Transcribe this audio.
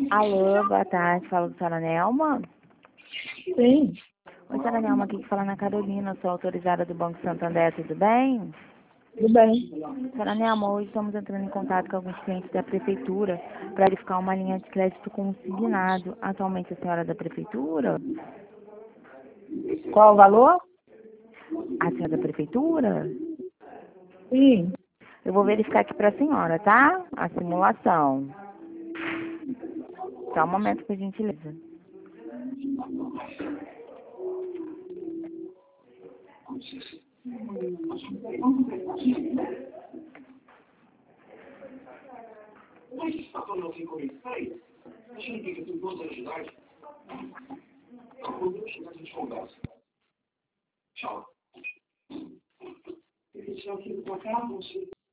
Alô, boa tarde. Fala com a senhora Nelma? Sim, Oi, senhora Nelma, aqui que fala na Carolina. Sou autorizada do Banco Santander, tudo bem? tudo bem. Senhora Nelma, hoje estamos entrando em contato com alguns clientes da Prefeitura para verificar uma linha de crédito consignado. Atualmente a senhora é da Prefeitura? Qual o valor? A senhora é da Prefeitura? Sim. Eu vou verificar aqui para a senhora, tá? A simulação. Só um momento, por gentileza. Tchau.